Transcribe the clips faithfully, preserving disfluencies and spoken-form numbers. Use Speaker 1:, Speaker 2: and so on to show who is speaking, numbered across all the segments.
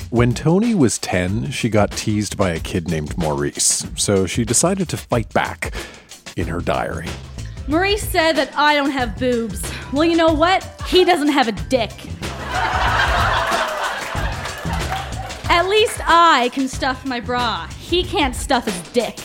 Speaker 1: When Tony was ten, she got teased by a kid named Maurice, so she decided to fight back in her diary.
Speaker 2: Maurice said that I don't have boobs. Well, you know what? He doesn't have a dick. At least I can stuff my bra. He can't stuff his dick.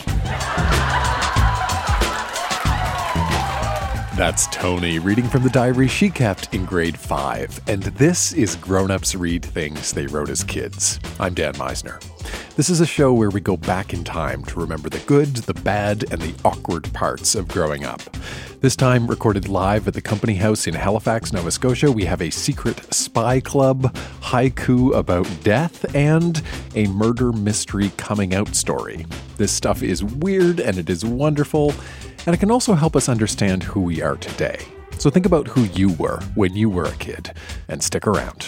Speaker 1: That's Tony reading from the diary she kept in grade five. And this is Grown Ups Read Things They Wrote as Kids. I'm Dan Meisner. This is a show where we go back in time to remember the good, the bad, and the awkward parts of growing up. This time, recorded live at the Company House in Halifax, Nova Scotia, we have a secret spy club, haiku about death, and a murder mystery coming out story. This stuff is weird and it is wonderful, and it can also help us understand who we are today. So think about who you were when you were a kid, and stick around.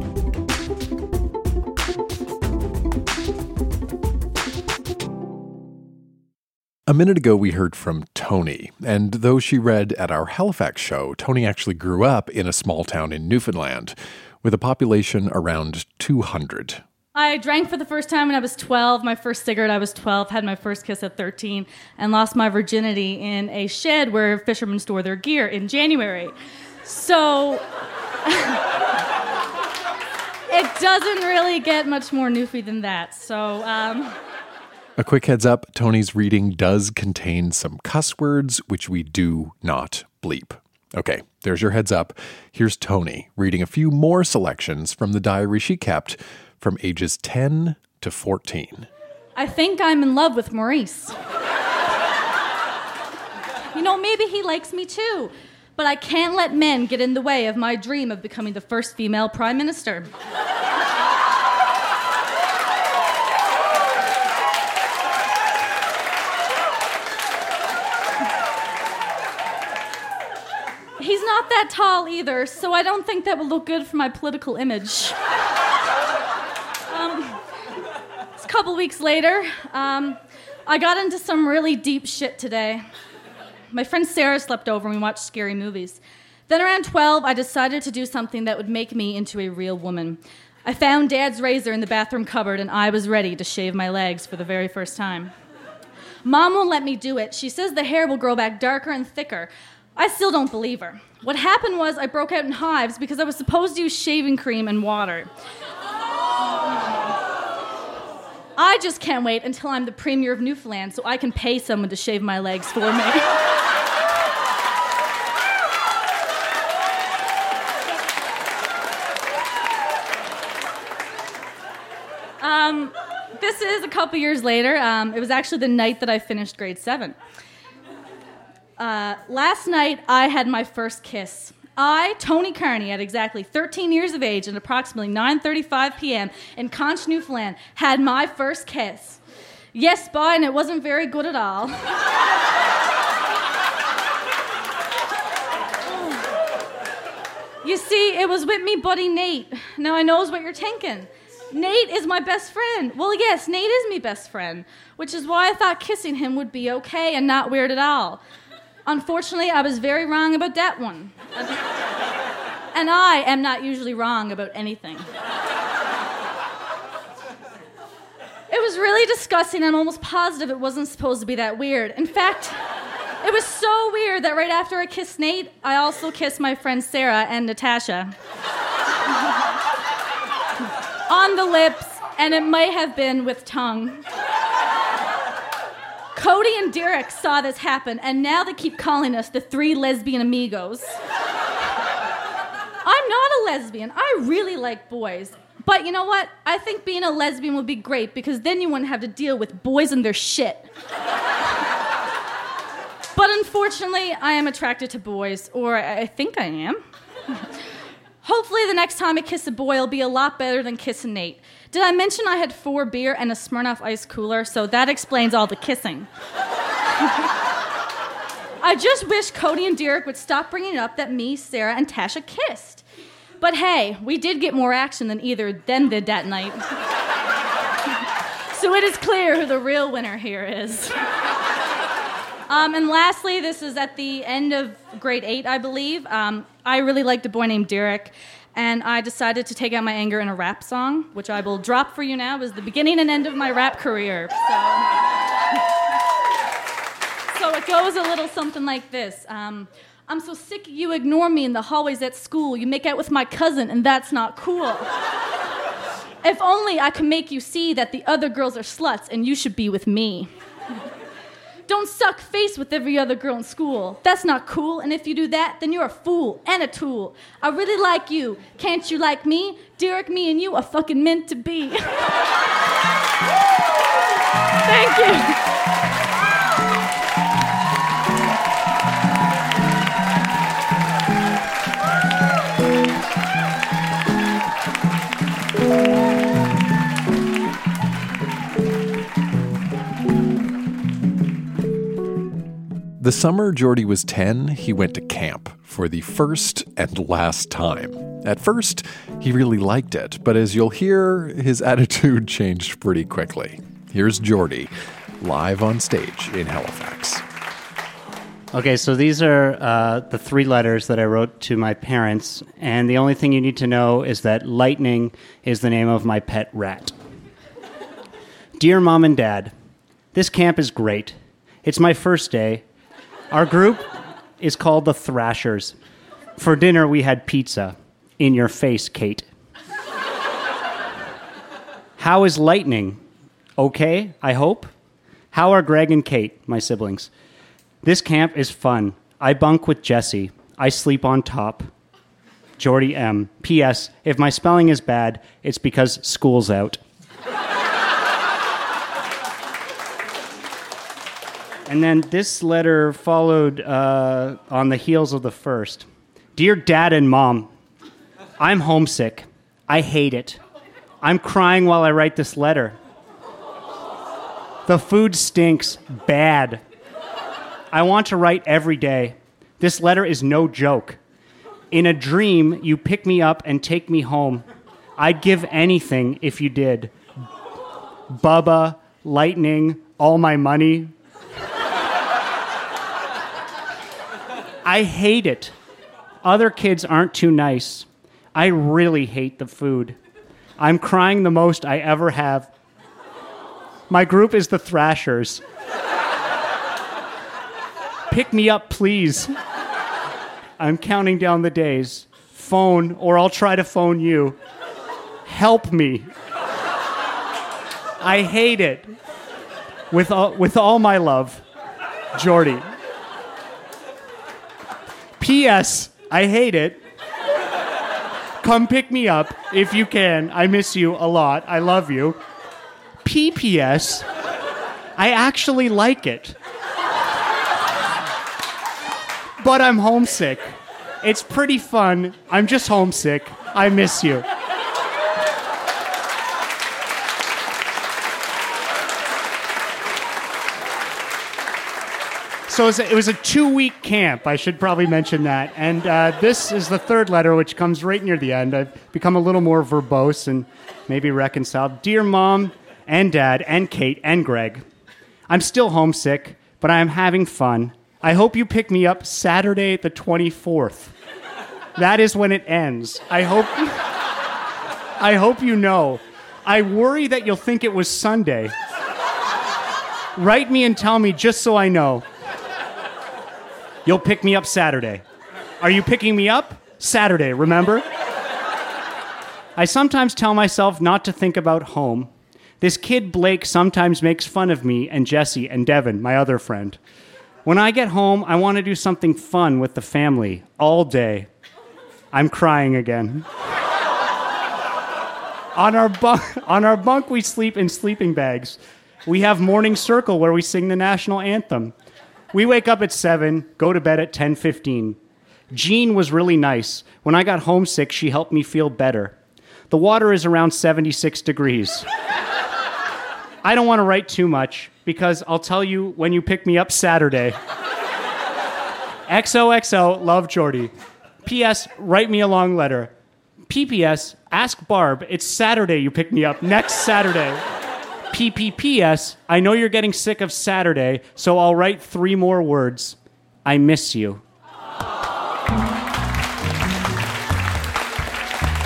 Speaker 1: A minute ago, we heard from Tony, and though she read at our Halifax show, Tony actually grew up in a small town in Newfoundland with a population around two hundred.
Speaker 2: I drank for the first time when I was twelve, my first cigarette I was twelve, had my first kiss at thirteen, and lost my virginity in a shed where fishermen store their gear in January. So it doesn't really get much more Newfie than that. So, um...
Speaker 1: A quick heads up, Tony's reading does contain some cuss words, which we do not bleep. Okay, there's your heads up. Here's Tony reading a few more selections from the diary she kept from ages ten to fourteen.
Speaker 2: I think I'm in love with Maurice. You know, maybe he likes me too, but I can't let men get in the way of my dream of becoming the first female prime minister. He's not that tall either, so I don't think that would look good for my political image. Um, a couple weeks later, um, I got into some really deep shit today. My friend Sarah slept over and we watched scary movies. Then around twelve, I decided to do something that would make me into a real woman. I found Dad's razor in the bathroom cupboard and I was ready to shave my legs for the very first time. Mom won't let me do it. She says the hair will grow back darker and thicker. I still don't believe her. What happened was I broke out in hives because I was supposed to use shaving cream and water. I just can't wait until I'm the Premier of Newfoundland so I can pay someone to shave my legs for me. um, this is a couple years later. Um, it was actually the night that I finished grade seven. Uh, last night, I had my first kiss. I, Tony Carney, at exactly thirteen years of age and approximately nine thirty-five p.m. in Conch, Newfoundland, had my first kiss. Yes, boy, and it wasn't very good at all. You see, it was with me buddy Nate. Now I knows what you're thinking. Nate is my best friend. Well, yes, Nate is me best friend, which is why I thought kissing him would be okay and not weird at all. Unfortunately, I was very wrong about that one. And I am not usually wrong about anything. It was really disgusting and almost positive it wasn't supposed to be that weird. In fact, it was so weird that right after I kissed Nate, I also kissed my friends Sarah and Natasha. On the lips, and it might have been with tongue. Cody and Derek saw this happen, and now they keep calling us the three lesbian amigos. I'm not a lesbian. I really like boys. But you know what? I think being a lesbian would be great because then you wouldn't have to deal with boys and their shit. But unfortunately, I am attracted to boys, or I think I am. Hopefully the next time I kiss a boy, it'll be a lot better than kissing Nate. Did I mention I had four beer and a Smirnoff Ice cooler? So that explains all the kissing. I just wish Cody and Derek would stop bringing up that me, Sarah, and Tasha kissed. But hey, we did get more action than either of them did that night. So it is clear who the real winner here is. Um, and lastly, this is at the end of grade eight, I believe. Um, I really liked a boy named Derek. and I decided to take out my anger in a rap song, which I will drop for you now as the beginning and end of my rap career. So, so it goes a little something like this. Um, I'm so sick you ignore me in the hallways at school. You make out with my cousin, and that's not cool. If only I could make you see that the other girls are sluts and you should be with me. Don't suck face with every other girl in school. That's not cool, and if you do that, then you're a fool and a tool. I really like you. Can't you like me? Derek, me and you are fucking meant to be. Thank you.
Speaker 1: The summer Jordy was ten, he went to camp for the first and last time. At first, he really liked it, but as you'll hear, his attitude changed pretty quickly. Here's Jordy, live on stage in Halifax.
Speaker 3: Okay, so these are uh, the three letters that I wrote to my parents, and the only thing you need to know is that Lightning is the name of my pet rat. Dear Mom and Dad, this camp is great. It's my first day. Our group is called the Thrashers. For dinner, we had pizza. In your face, Kate. How is Lightning? Okay, I hope. How are Greg and Kate, my siblings? This camp is fun. I bunk with Jesse. I sleep on top. Jordy M. P S. If my spelling is bad, it's because school's out. And then this letter followed uh, on the heels of the first. Dear Dad and Mom, I'm homesick. I hate it. I'm crying while I write this letter. The food stinks bad. I want to write every day. This letter is no joke. In a dream, you pick me up and take me home. I'd give anything if you did. Bubba, Lightning, all my money. I hate it. Other kids aren't too nice. I really hate the food. I'm crying the most I ever have. My group is the Thrashers. Pick me up, please. I'm counting down the days. Phone, or I'll try to phone you. Help me. I hate it. With all, with all my love, Jordy. P S. I hate it. Come pick me up if you can. I miss you a lot. I love you. P P S. I actually like it. But I'm homesick. It's pretty fun. I'm just homesick. I miss you. So it was, a, it was a two-week camp. I should probably mention that. And uh, this is the third letter, which comes right near the end. I've become a little more verbose and maybe reconciled. Dear Mom and Dad and Kate and Greg, I'm still homesick, but I am having fun. I hope you pick me up Saturday the twenty-fourth. That is when it ends. I hope, I hope you know. I worry that you'll think it was Sunday. Write me and tell me just so I know. You'll pick me up Saturday. Are you picking me up? Saturday, remember? I sometimes tell myself not to think about home. This kid Blake sometimes makes fun of me and Jesse and Devin, my other friend. When I get home, I want to do something fun with the family all day. I'm crying again. on our bunk, on our bunk, we sleep in sleeping bags. We have morning circle where we sing the national anthem. We wake up at seven, go to bed at ten fifteen. Jean was really nice. When I got homesick, she helped me feel better. The water is around seventy-six degrees. I don't want to write too much because I'll tell you when you pick me up Saturday. X O X O, love Jordy. P S, write me a long letter. P P S, ask Barb, it's Saturday you pick me up, next Saturday. P P P S, I know you're getting sick of Saturday, so I'll write three more words. I miss you.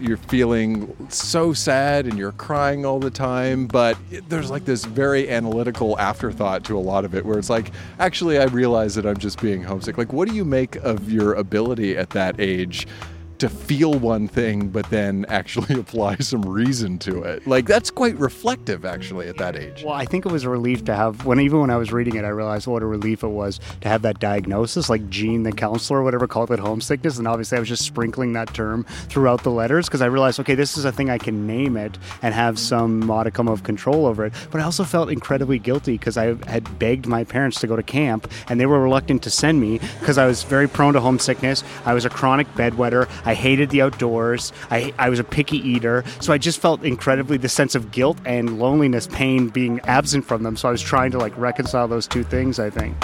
Speaker 1: you're feeling so sad and you're crying all the time, but there's like this very analytical afterthought to a lot of it where it's like, actually, I realize that I'm just being homesick. Like, what do you make of your ability at that age to feel one thing, but then actually apply some reason to it? Like, that's quite reflective, actually, at that age.
Speaker 3: Well, I think it was a relief to have, when even when I was reading it, I realized what a relief it was to have that diagnosis, like Gene, the counselor, or whatever, called it homesickness. And obviously I was just sprinkling that term throughout the letters because I realized, okay, this is a thing I can name it and have some modicum of control over it. But I also felt incredibly guilty because I had begged my parents to go to camp and they were reluctant to send me because I was very prone to homesickness. I was a chronic bedwetter. I hated the outdoors. I, I was a picky eater. So I just felt incredibly the sense of guilt and loneliness, pain being absent from them. So I was trying to like reconcile those two things, I think.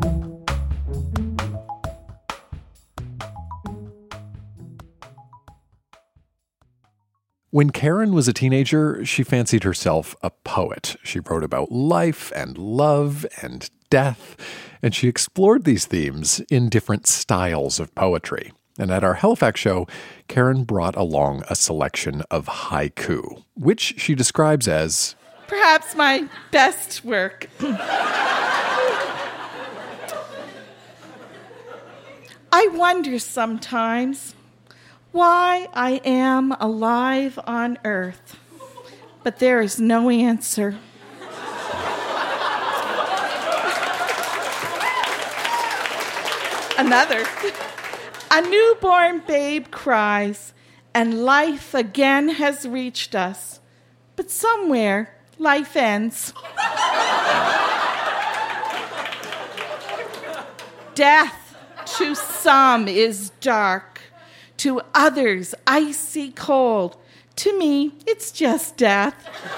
Speaker 1: When Karen was a teenager, she fancied herself a poet. She wrote about life and love and death, and she explored these themes in different styles of poetry. And at our Halifax show, Karen brought along a selection of haiku, which she describes as
Speaker 4: perhaps my best work. I wonder sometimes why I am alive on earth, but there is no answer. Another. A newborn babe cries, and life again has reached us. But somewhere, life ends. Death to some is dark, to others icy cold. To me, it's just death.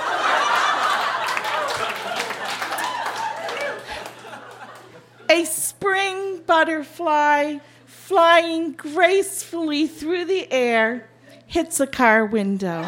Speaker 4: A spring butterfly flying gracefully through the air, hits a car window.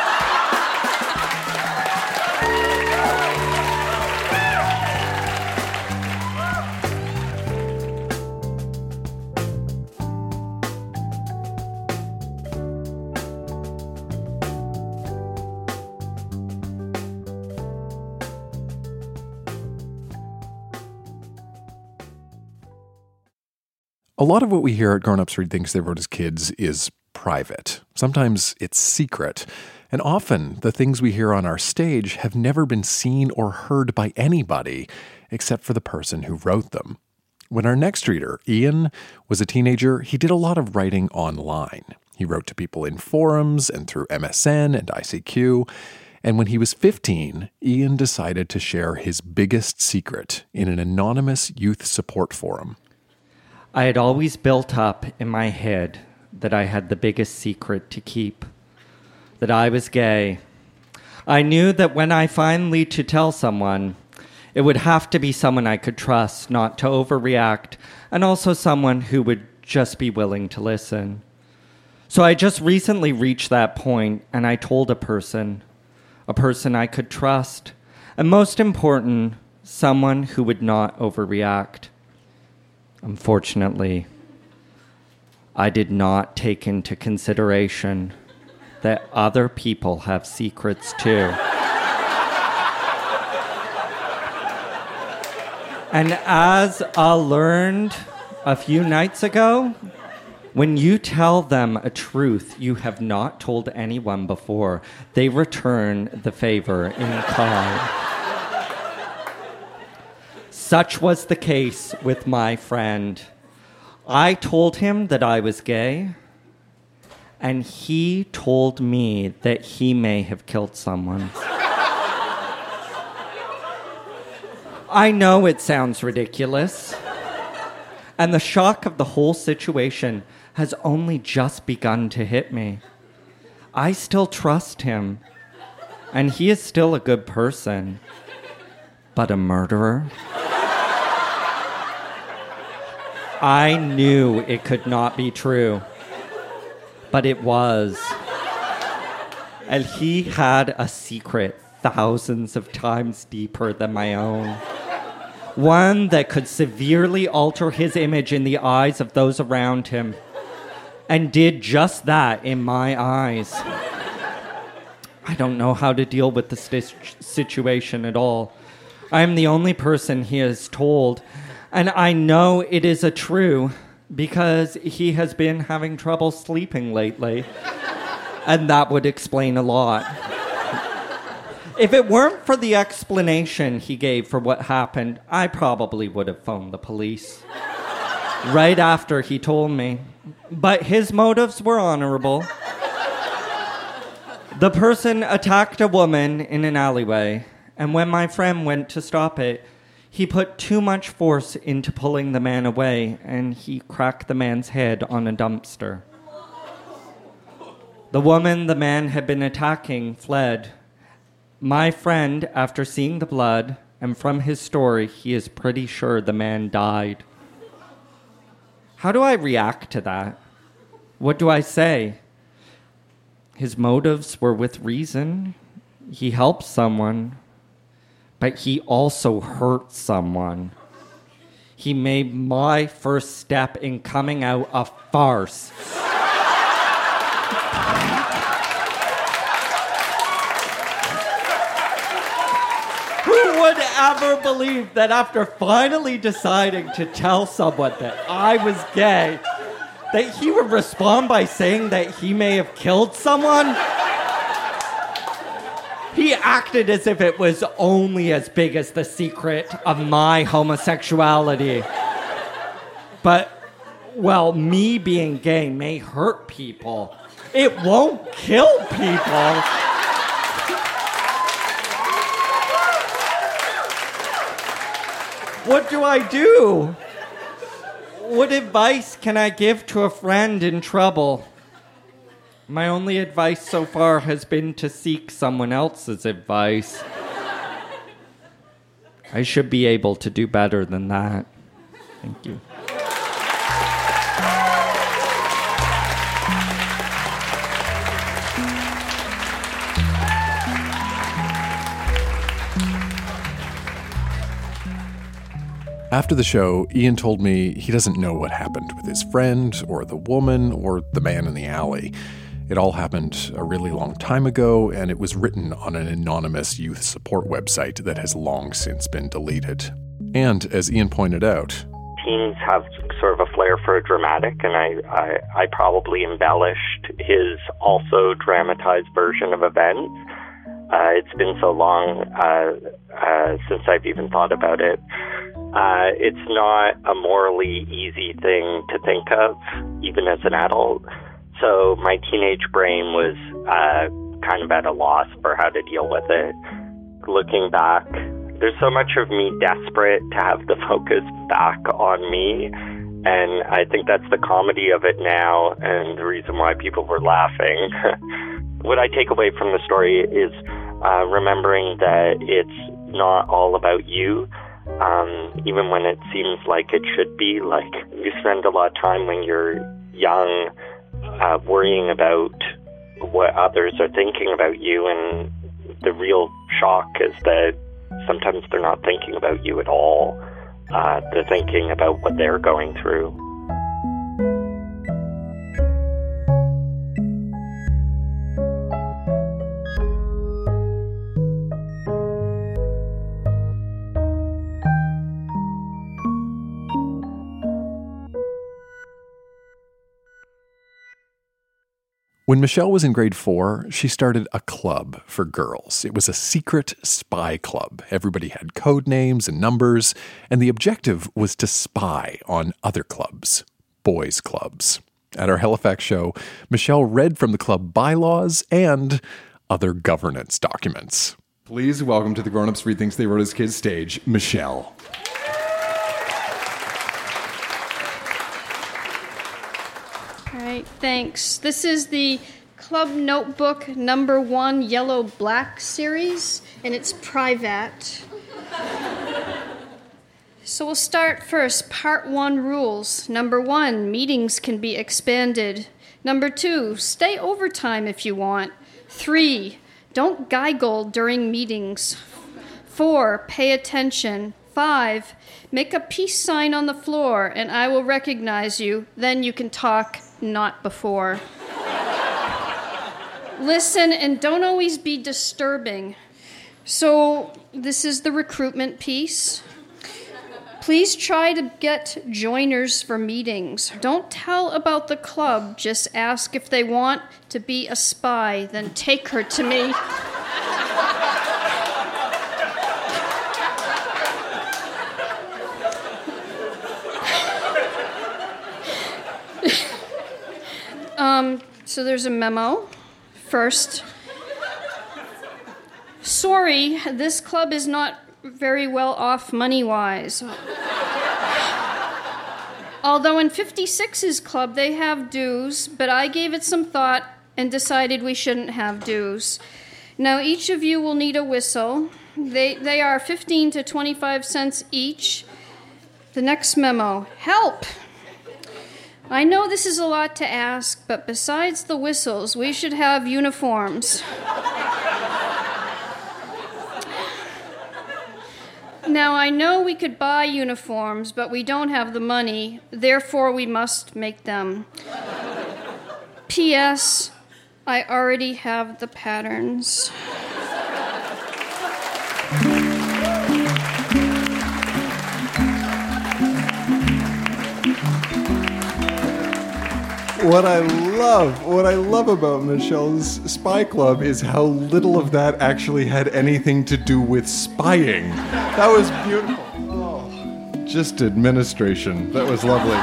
Speaker 1: A lot of what we hear at Grown Ups Read Things They Wrote as Kids is private. Sometimes it's secret. And often the things we hear on our stage have never been seen or heard by anybody except for the person who wrote them. When our next reader, Ian, was a teenager, he did a lot of writing online. He wrote to people in forums and through M S N and I C Q. And when he was fifteen, Ian decided to share his biggest secret in an anonymous youth support forum.
Speaker 5: I had always built up in my head that I had the biggest secret to keep, that I was gay. I knew that when I finally to tell someone, it would have to be someone I could trust, not to overreact, and also someone who would just be willing to listen. So I just recently reached that point, and I told a person, a person I could trust, and most important, someone who would not overreact. Unfortunately, I did not take into consideration that other people have secrets too. And as I learned a few nights ago, when you tell them a truth you have not told anyone before, they return the favor in kind. Such was the case with my friend. I told him that I was gay, and he told me that he may have killed someone. I know it sounds ridiculous, and the shock of the whole situation has only just begun to hit me. I still trust him, and he is still a good person, but a murderer? I knew it could not be true, but it was. And he had a secret thousands of times deeper than my own. One that could severely alter his image in the eyes of those around him. and did just that in my eyes. I don't know how to deal with the st- situation at all. I am the only person he has told, and I know it is a true because he has been having trouble sleeping lately, and that would explain a lot. If it weren't for the explanation he gave for what happened, I probably would have phoned the police right after he told me. But his motives were honorable. The person attacked a woman in an alleyway, and when my friend went to stop it, he put too much force into pulling the man away, and he cracked the man's head on a dumpster. The woman the man had been attacking fled. My friend, after seeing the blood, and from his story, he is pretty sure the man died. How do I react to that? What do I say? His motives were with reason. He helped someone, but he also hurt someone. He made my first step in coming out a farce. Who would ever believe that after finally deciding to tell someone that I was gay, that he would respond by saying that he may have killed someone? He acted as if it was only as big as the secret of my homosexuality. But, well, me being gay may hurt people. It won't kill people. What do I do? What advice can I give to a friend in trouble? My only advice so far has been to seek someone else's advice. I should be able to do better than that. Thank you.
Speaker 1: After the show, Ian told me he doesn't know what happened with his friend, or the woman, or the man in the alley. It all happened a really long time ago, and it was written on an anonymous youth support website that has long since been deleted. And, as Ian pointed out,
Speaker 6: teens have sort of a flair for a dramatic, and I, I, I probably embellished his also dramatized version of events. Uh, it's been so long uh, uh, since I've even thought about it. Uh, it's not a morally easy thing to think of, even as an adult. So my teenage brain was uh, kind of at a loss for how to deal with it. Looking back, there's so much of me desperate to have the focus back on me. And I think that's the comedy of it now, and the reason why people were laughing. What I take away from the story is uh, remembering that it's not all about you. Um, even when it seems like it should be. Like, you spend a lot of time when you're young uh, worrying about what others are thinking about you, and the real shock is that sometimes they're not thinking about you at all. Uh, they're thinking about what they're going through.
Speaker 1: When Michelle was in grade four, she started a club for girls. It was a secret spy club. Everybody had code names and numbers, and the objective was to spy on other clubs, boys' clubs. At our Halifax show, Michelle read from the club bylaws and other governance documents. Please welcome to the Grown Ups Read Things They Wrote as Kids stage, Michelle.
Speaker 7: All right, thanks. This is the Club Notebook number one Yellow Black series, and it's private. So we'll start first. Part one rules. Number one, meetings can be expanded. Number two, stay overtime if you want. Three, don't giggle during meetings. Four, pay attention. Five, make a peace sign on the floor and I will recognize you. Then you can talk not before. Listen and don't always be disturbing. So, this is the recruitment piece. Please try to get joiners for meetings. Don't tell about the club. Just ask if they want to be a spy. Then take her to me. um, so there's a memo. First, sorry, this club is not very well off money-wise. Although in fifty-six's club they have dues, but I gave it some thought and decided we shouldn't have dues. Now each of you will need a whistle. They they are fifteen to twenty-five cents each. The next memo, help! I know this is a lot to ask, but besides the whistles, we should have uniforms. Now, I know we could buy uniforms, but we don't have the money. Therefore, we must make them. P S. I already have the patterns.
Speaker 1: What I love, what I love about Michelle's spy club is how little of that actually had anything to do with spying. That was beautiful. Oh, just administration. That was lovely.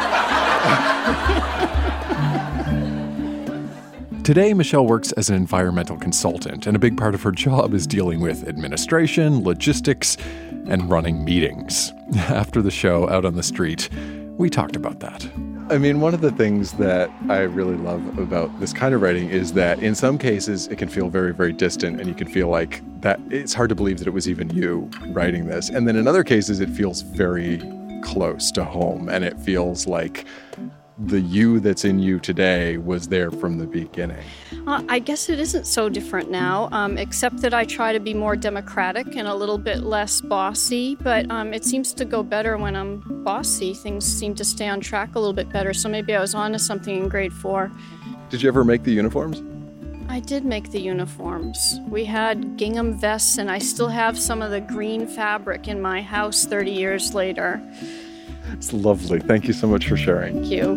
Speaker 1: Today, Michelle works as an environmental consultant, and a big part of her job is dealing with administration, logistics, and running meetings. After the show, out on the street, we talked about that. I mean, one of the things that I really love about this kind of writing is that in some cases it can feel very, very distant, and you can feel like that it's hard to believe that it was even you writing this. And then in other cases it feels very close to home, and it feels like the you that's in you today was there from the beginning.
Speaker 7: Uh, I guess it isn't so different now, um, except that I try to be more democratic and a little bit less bossy, but um, it seems to go better when I'm bossy. Things seem to stay on track a little bit better, so maybe I was onto something in grade four.
Speaker 1: Did you ever make the uniforms?
Speaker 7: I did make the uniforms. We had gingham vests, and I still have some of the green fabric in my house thirty years later.
Speaker 1: It's lovely. Thank you so much for sharing.
Speaker 7: Thank you.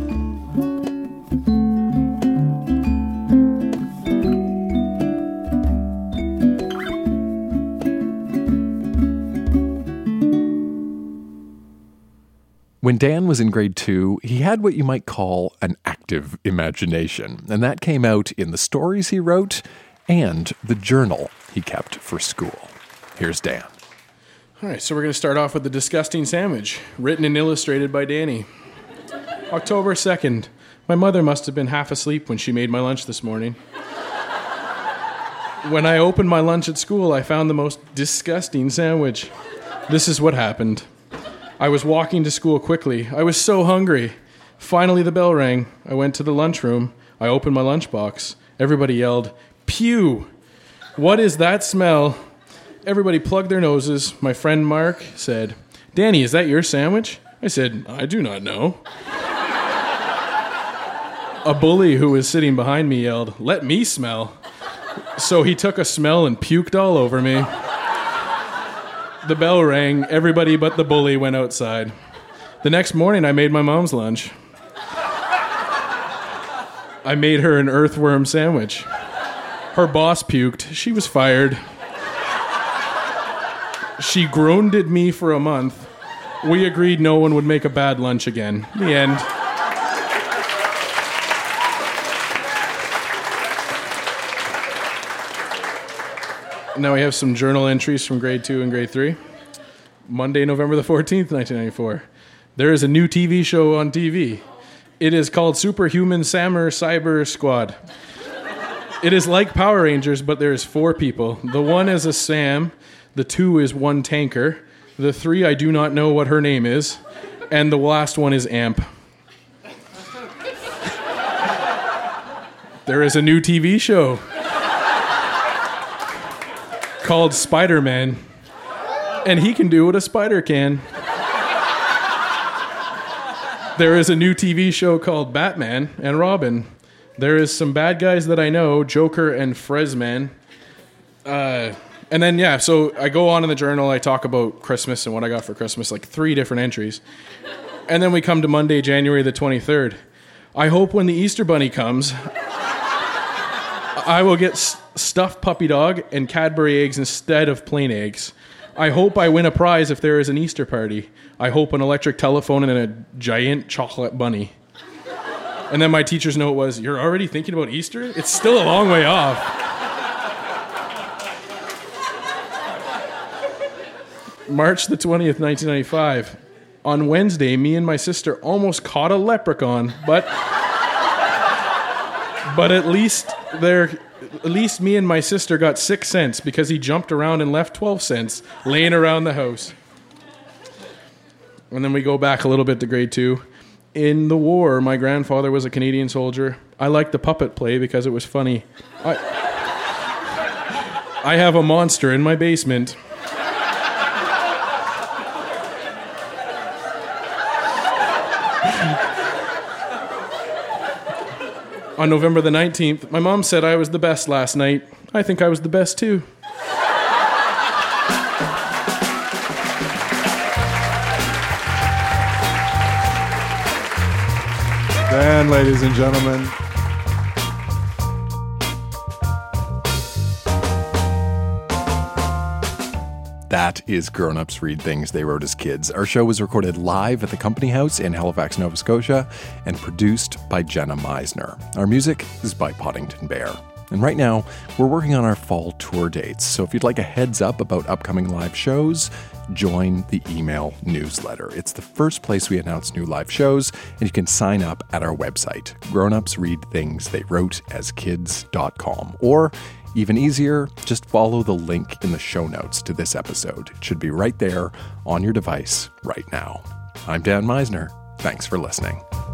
Speaker 1: When Dan was in grade two, he had what you might call an active imagination, and that came out in the stories he wrote and the journal he kept for school. Here's Dan.
Speaker 8: All right, so we're going to start off with The Disgusting Sandwich, written and illustrated by Danny. October second. My mother must have been half asleep when she made my lunch this morning. When I opened my lunch at school, I found the most disgusting sandwich. This is what happened. I was walking to school quickly. I was so hungry. Finally, the bell rang. I went to the lunchroom. I opened my lunchbox. Everybody yelled, "Pew! What is that smell?" Everybody plugged their noses. My friend Mark said, "Danny, is that your sandwich?" I said, "I do not know." A bully who was sitting behind me yelled, "Let me smell." So he took a smell and puked all over me. The bell rang. Everybody but the bully went outside. The next morning, I made my mom's lunch. I made her an earthworm sandwich. Her boss puked. She was fired. She grounded me for a month. We agreed no one would make a bad lunch again. The end. Now we have some journal entries from grade two and grade three. Monday, November the fourteenth, nineteen ninety-four. There is a new T V show on T V. It is called Superhuman Sammer Cyber Squad. It is like Power Rangers, but there is four people. The one is a Sam. The two is one tanker. The three, I do not know what her name is. And the last one is Amp. There is a new T V show called Spider-Man. And he can do what a spider can. There is a new T V show called Batman and Robin. There is some bad guys that I know, Joker and Fresman. Uh, and then, yeah, so I go on in the journal, I talk about Christmas and what I got for Christmas, like three different entries. And then we come to Monday, January the twenty-third. I hope when the Easter Bunny comes, I will get s- stuffed puppy dog and Cadbury eggs instead of plain eggs. I hope I win a prize if there is an Easter party. I hope an electric telephone and a giant chocolate bunny. And then my teacher's note was, you're already thinking about Easter? It's still a long way off. March the twentieth, nineteen ninety-five. On Wednesday, me and my sister almost caught a leprechaun, but but at least there at least me and my sister got six cents because he jumped around and left twelve cents laying around the house. And then we go back a little bit to grade two. In the war, my grandfather was a Canadian soldier. I liked the puppet play because it was funny. I, I have a monster in my basement. On November the nineteenth, my mom said I was the best last night. I think I was the best too.
Speaker 1: Dan, ladies and gentlemen. That is Grown Ups Read Things They Wrote as Kids. Our show was recorded live at the Company House in Halifax, Nova Scotia, and produced by Jenna Meisner. Our music is by Poddington Bear. And right now, we're working on our fall tour dates. So if you'd like a heads up about upcoming live shows, join the email newsletter. It's the first place we announce new live shows, and you can sign up at our website, grown ups read things they wrote as kids dot com. Or even easier, just follow the link in the show notes to this episode. It should be right there on your device right now. I'm Dan Meisner. Thanks for listening.